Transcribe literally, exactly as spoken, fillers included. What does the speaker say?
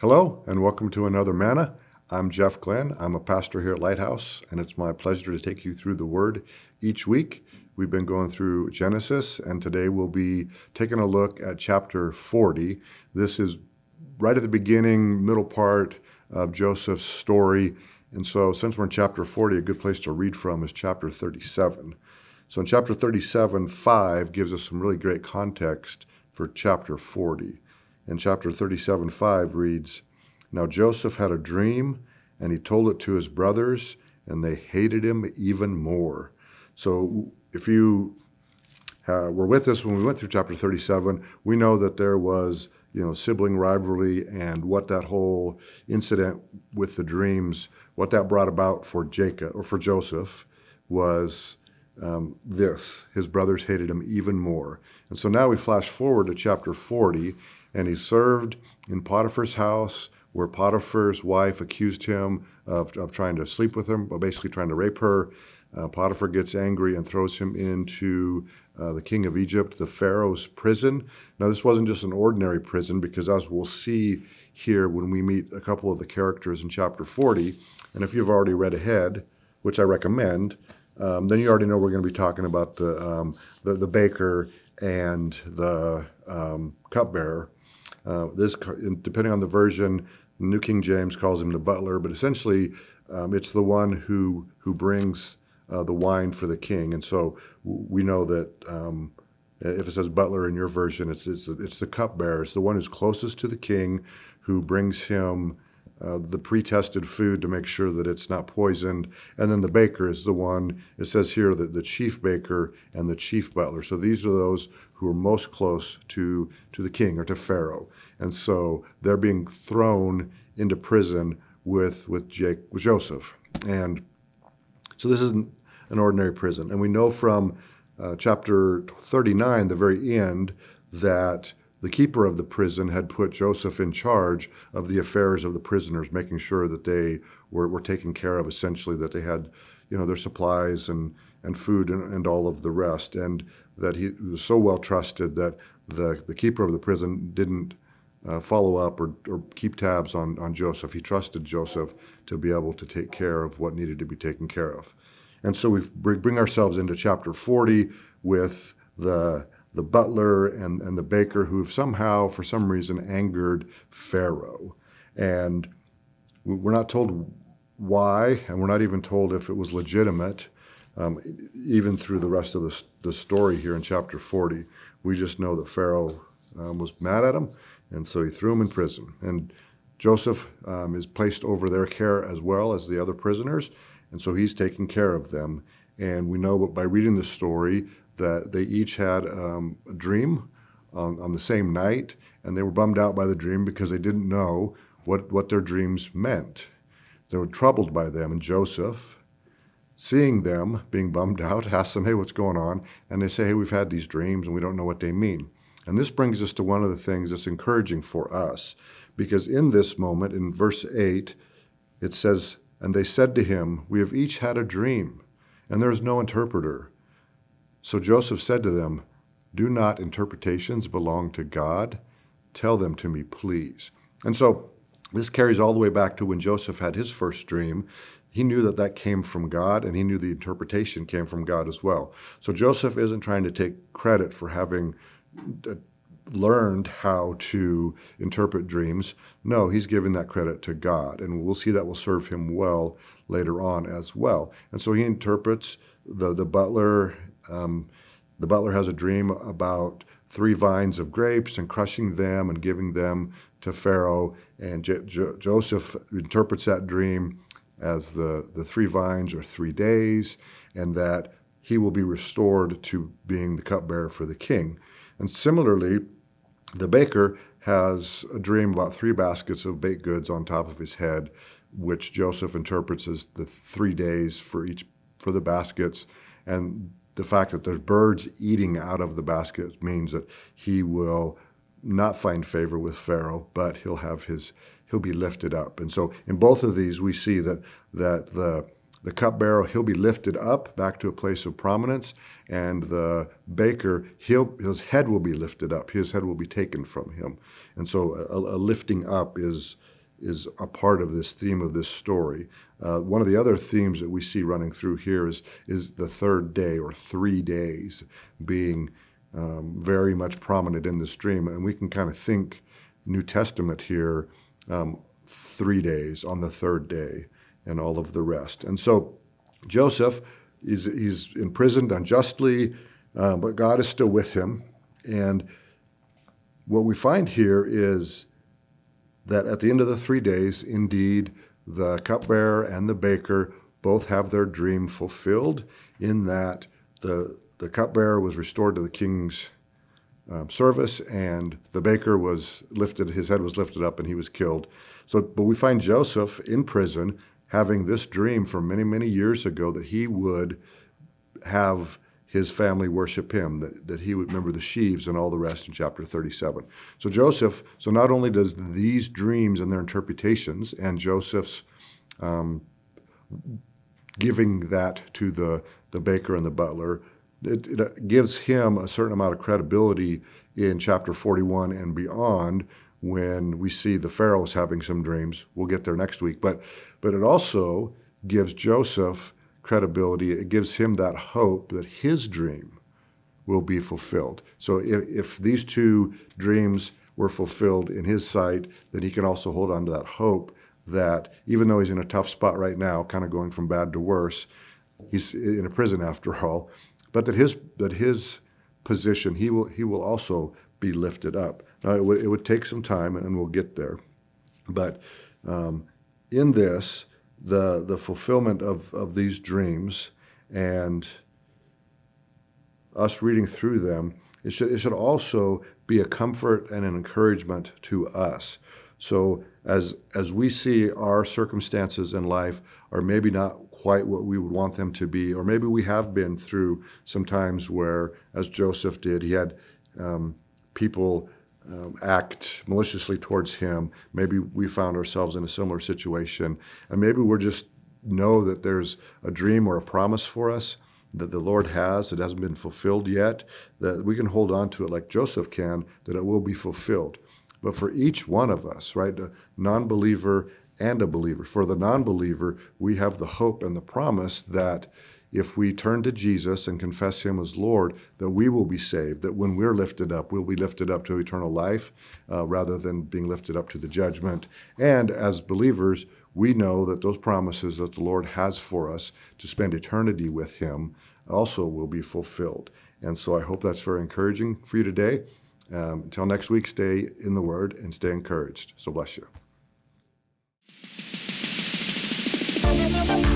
Hello, and welcome to another Manna. I'm Jeff Glenn. I'm a pastor here at Lighthouse, and it's my pleasure to take you through the Word each week. We've been going through Genesis, and today we'll be taking a look at chapter forty. This is right at the beginning, middle part of Joseph's story. And so since we're in chapter forty, a good place to read from is chapter thirty-seven. So in chapter thirty-seven, five gives us some really great context for chapter forty. And chapter thirty-seven, five reads, "Now Joseph had a dream, and he told it to his brothers, and they hated him even more." So if you uh, were with us when we went through chapter thirty-seven, we know that there was, you know, sibling rivalry and what that whole incident with the dreams, what that brought about for Jacob or for Joseph was um, this: his brothers hated him even more. And so now we flash forward to chapter forty. And he served in Potiphar's house, where Potiphar's wife accused him of, of trying to sleep with him, but basically trying to rape her. Uh, Potiphar gets angry and throws him into uh, the king of Egypt, the Pharaoh's prison. Now, this wasn't just an ordinary prison, because as we'll see here when we meet a couple of the characters in chapter forty, and if you've already read ahead, which I recommend, um, then you already know we're going to be talking about the, um, the, the baker and the um, cupbearer. Uh, this, depending on the version, New King James calls him the butler, but essentially um, it's the one who who brings uh, the wine for the king. And so we know that um, if it says butler in your version, it's it's it's the cupbearer. It's the one who's closest to the king, who brings him uh, the pre-tested food to make sure that it's not poisoned. And then the baker is the one, it says here that the chief baker and the chief butler. So these are those who are most close to, to the king or to Pharaoh. And so they're being thrown into prison with, with, Jake, with Joseph. And so this isn't an ordinary prison. And we know from uh, chapter thirty-nine, the very end, that the keeper of the prison had put Joseph in charge of the affairs of the prisoners, making sure that they were, were taken care of, essentially, that they had, you know, their supplies and, and food and, and all of the rest. And that he was so well trusted that the, the keeper of the prison didn't uh, follow up or, or keep tabs on, on Joseph. He trusted Joseph to be able to take care of what needed to be taken care of. And so we bring ourselves into chapter forty with the the butler and, and the baker, who've somehow, for some reason, angered Pharaoh. And we're not told why, and we're not even told if it was legitimate, um, even through the rest of the, the story here in chapter forty. We just know that Pharaoh um, was mad at him, and so he threw him in prison. And Joseph um, is placed over their care as well as the other prisoners, and so he's taking care of them. And we know by reading the story that they each had um, a dream on, on the same night, and they were bummed out by the dream because they didn't know what, what their dreams meant. They were troubled by them, and Joseph, seeing them being bummed out, asks them, "Hey, what's going on?" And they say, "Hey, we've had these dreams, and we don't know what they mean." And this brings us to one of the things that's encouraging for us, because in this moment, in verse eight, it says, "And they said to him, 'We have each had a dream, and there is no interpreter.' So Joseph said to them, 'Do not interpretations belong to God? Tell them to me, please.'" And so this carries all the way back to when Joseph had his first dream. He knew that that came from God, and he knew the interpretation came from God as well. So Joseph isn't trying to take credit for having learned how to interpret dreams. No, he's giving that credit to God, and we'll see that will serve him well later on as well. And so he interprets the, the butler. Um, the butler has a dream about three vines of grapes and crushing them and giving them to Pharaoh. And J- J- Joseph interprets that dream as the, the three vines are three days, and that he will be restored to being the cupbearer for the king. And similarly, the baker has a dream about three baskets of baked goods on top of his head, which Joseph interprets as the three days for each for the baskets. And the fact that there's birds eating out of the baskets means that he will not find favor with Pharaoh, but he'll have his he'll be lifted up. And so in both of these, we see that that the the cupbearer, he'll be lifted up back to a place of prominence, and the baker, he'll, his head will be lifted up. His head will be taken from him. And so a, a lifting up is is a part of this theme of this story. Uh, one of the other themes that we see running through here is, is the third day, or three days, being um, very much prominent in this dream. And we can kind of think New Testament here, um, three days on the third day, and all of the rest. And so Joseph, is he's imprisoned unjustly, uh, but God is still with him. And what we find here is that at the end of the three days, indeed, the cupbearer and the baker both have their dream fulfilled, in that the, the cupbearer was restored to the king's um, service, and the baker was lifted, his head was lifted up, and he was killed. So, but we find Joseph in prison having this dream from many, many years ago, that he would have his family worship him, that, that he would remember the sheaves and all the rest in chapter thirty-seven. So Joseph, so not only does these dreams and their interpretations, and Joseph's um, giving that to the, the baker and the butler, it, it gives him a certain amount of credibility in chapter forty-one and beyond, when we see the Pharaoh's having some dreams. We'll get there next week. But, but it also gives Joseph credibility. It gives him that hope that his dream will be fulfilled. So if, if these two dreams were fulfilled in his sight, then he can also hold on to that hope that even though he's in a tough spot right now, kind of going from bad to worse, he's in a prison after all, but that his that his position, he will he will also be lifted up. Now, it would, it would take some time, and we'll get there. But um, in this, the the fulfillment of, of these dreams and us reading through them, it should, it should also be a comfort and an encouragement to us. So as as we see our circumstances in life are maybe not quite what we would want them to be, or maybe we have been through some times where, as Joseph did, he had um, people um, act maliciously towards him. Maybe we found ourselves in a similar situation, and maybe we're just know that there's a dream or a promise for us that the Lord has that hasn't been fulfilled yet, that we can hold on to it like Joseph can, that it will be fulfilled. But for each one of us, right, a non-believer and a believer, for the non-believer, we have the hope and the promise that if we turn to Jesus and confess him as Lord, that we will be saved, that when we're lifted up, we'll be lifted up to eternal life uh, rather than being lifted up to the judgment. And as believers, we know that those promises that the Lord has for us to spend eternity with him also will be fulfilled. And so I hope that's very encouraging for you today. Um, until next week, stay in the Word and stay encouraged. So bless you.